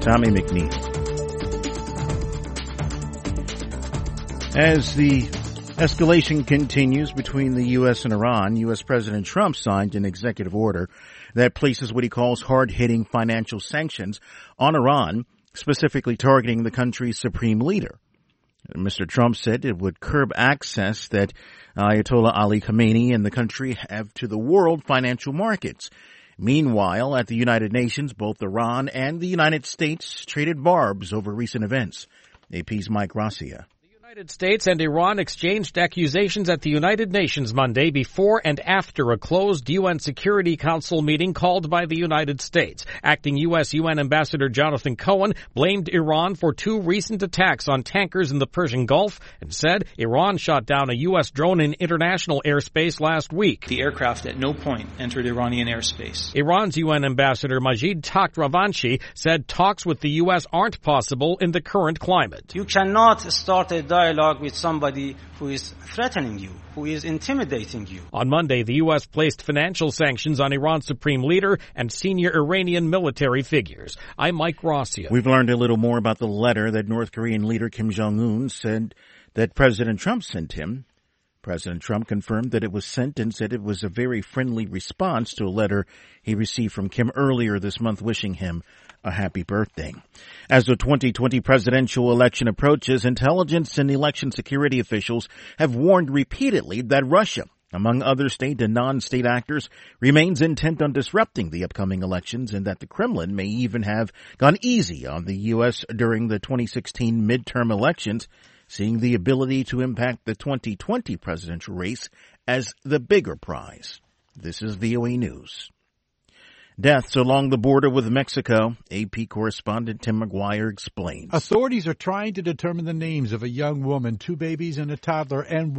Tommy McNeil. As the escalation continues between the U.S. and Iran, U.S. President Trump signed an executive order that places what he calls hard-hitting financial sanctions on Iran, specifically targeting the country's supreme leader. Mr. Trump said it would curb access that Ayatollah Ali Khamenei and the country have to the world financial markets. Meanwhile, at the United Nations, both Iran and the United States traded barbs over recent events. AP's Mike Gracia. The United States and Iran exchanged accusations at the United Nations Monday before and after a closed UN Security Council meeting called by the United States. Acting U.S. UN Ambassador Jonathan Cohen blamed Iran for two recent attacks on tankers in the Persian Gulf and said Iran shot down a U.S. drone in international airspace last week. The aircraft at no point entered Iranian airspace. Iran's UN Ambassador Majid Takht Ravanchi said talks with the U.S. aren't possible in the current climate. You cannot start a dialogue with somebody who is threatening you, who is intimidating you. On Monday, the U.S. placed financial sanctions on Iran's supreme leader and senior Iranian military figures. I'm Mike Gracia. We've learned a little more about the letter that North Korean leader Kim Jong-un said that President Trump sent him. President Trump confirmed that it was sent and said it was a very friendly response to a letter he received from Kim earlier this month wishing him a happy birthday. As the 2020 presidential election approaches, intelligence and election security officials have warned repeatedly that Russia, among other state and non-state actors, remains intent on disrupting the upcoming elections and that the Kremlin may even have gone easy on the U.S. during the 2016 midterm elections, seeing the ability to impact the 2020 presidential race as the bigger prize. This is VOA News. Deaths along the border with Mexico. AP correspondent Tim McGuire explains. Authorities are trying to determine the names of a young woman, two babies and a toddler, and